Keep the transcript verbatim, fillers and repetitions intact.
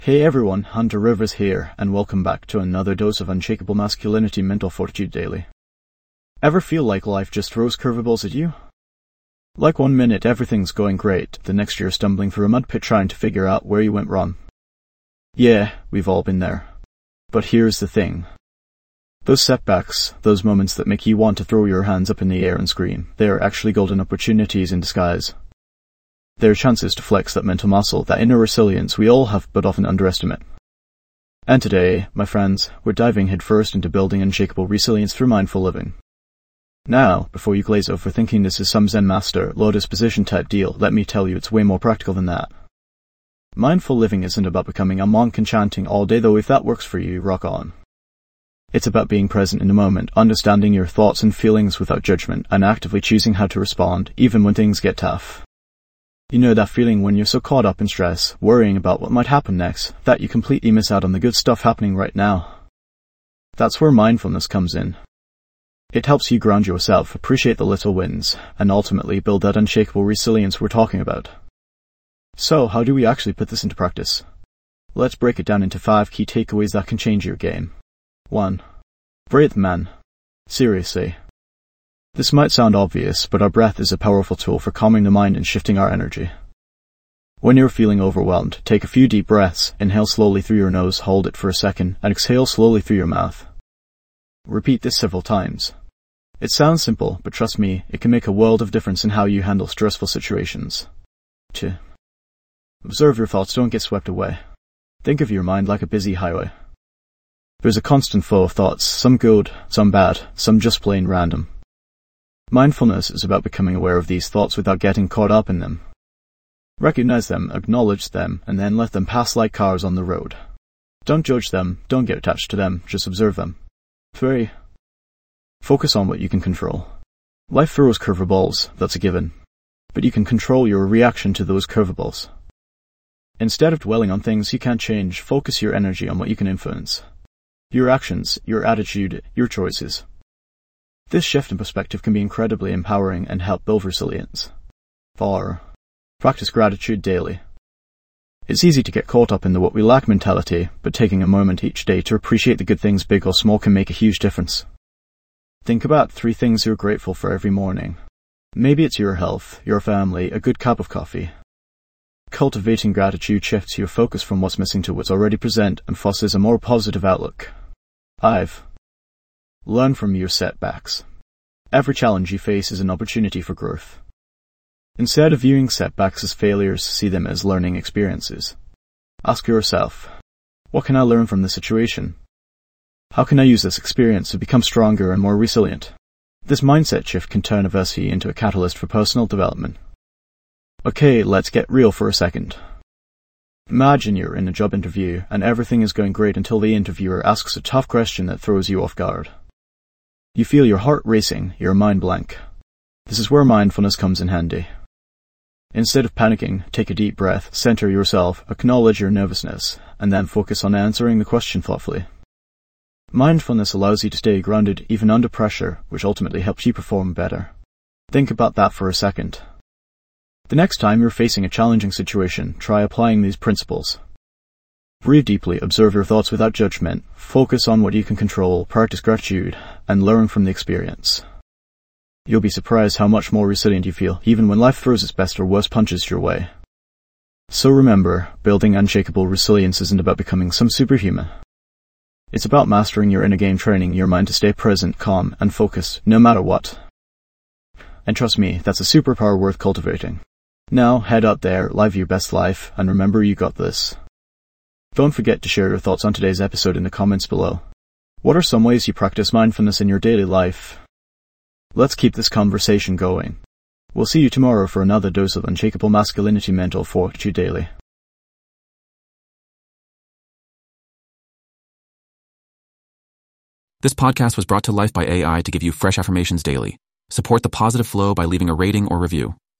Hey everyone, Hunter Rivers here, and welcome back to another dose of Unshakable Masculinity Mental Fortitude Daily. Ever feel like life just throws curveballs at you? Like one minute everything's going great, the next you're stumbling through a mud pit trying to figure out where you went wrong. Yeah, we've all been there. But here's the thing. Those setbacks, those moments that make you want to throw your hands up in the air and scream, they are actually golden opportunities in disguise. They're chances to flex that mental muscle, that inner resilience we all have but often underestimate. And today, my friends, we're diving headfirst into building unshakable resilience through mindful living. Now, before you glaze over thinking this is some Zen master, low disposition type deal, let me tell you it's way more practical than that. Mindful living isn't about becoming a monk and chanting all day, though if that works for you, rock on. It's about being present in the moment, understanding your thoughts and feelings without judgment, and actively choosing how to respond, even when things get tough. You know that feeling when you're so caught up in stress, worrying about what might happen next, that you completely miss out on the good stuff happening right now. That's where mindfulness comes in. It helps you ground yourself, appreciate the little wins, and ultimately build that unshakable resilience we're talking about. So, how do we actually put this into practice? Let's break it down into five key takeaways that can change your game. one. Breathe, man. Seriously. This might sound obvious, but our breath is a powerful tool for calming the mind and shifting our energy. When you're feeling overwhelmed, take a few deep breaths, inhale slowly through your nose, hold it for a second, and exhale slowly through your mouth. Repeat this several times. It sounds simple, but trust me, it can make a world of difference in how you handle stressful situations. two. Observe your thoughts, don't get swept away. Think of your mind like a busy highway. There's a constant flow of thoughts, some good, some bad, some just plain random. Mindfulness is about becoming aware of these thoughts without getting caught up in them. Recognize them, acknowledge them, and then let them pass like cars on the road. Don't judge them, don't get attached to them, just observe them. three. Focus on what you can control. Life throws curveballs, that's a given. But you can control your reaction to those curveballs. Instead of dwelling on things you can't change, focus your energy on what you can influence. Your actions, your attitude, your choices. This shift in perspective can be incredibly empowering and help build resilience. four. Practice gratitude daily. It's easy to get caught up in the what we lack mentality, but taking a moment each day to appreciate the good things, big or small, can make a huge difference. Think about three things you're grateful for every morning. Maybe it's your health, your family, a good cup of coffee. Cultivating gratitude shifts your focus from what's missing to what's already present and fosters a more positive outlook. five. Learn from your setbacks. Every challenge you face is an opportunity for growth. Instead of viewing setbacks as failures, see them as learning experiences. Ask yourself, what can I learn from this situation? How can I use this experience to become stronger and more resilient? This mindset shift can turn adversity into a catalyst for personal development. Okay, let's get real for a second. Imagine you're in a job interview and everything is going great until the interviewer asks a tough question that throws you off guard. You feel your heart racing, your mind blank. This is where mindfulness comes in handy. Instead of panicking, take a deep breath, center yourself, acknowledge your nervousness, and then focus on answering the question thoughtfully. Mindfulness allows you to stay grounded even under pressure, which ultimately helps you perform better. Think about that for a second. The next time you're facing a challenging situation, try applying these principles. Breathe deeply, observe your thoughts without judgment, focus on what you can control, practice gratitude, and learn from the experience. You'll be surprised how much more resilient you feel, even when life throws its best or worst punches your way. So remember, building unshakable resilience isn't about becoming some superhuman. It's about mastering your inner game, training your mind to stay present, calm, and focused, no matter what. And trust me, that's a superpower worth cultivating. Now, head out there, live your best life, and remember you got this. Don't forget to share your thoughts on today's episode in the comments below. What are some ways you practice mindfulness in your daily life? Let's keep this conversation going. We'll see you tomorrow for another dose of Unshakable Masculinity Mental Fortitude Daily. This podcast was brought to life by A I to give you fresh affirmations daily. Support the positive flow by leaving a rating or review.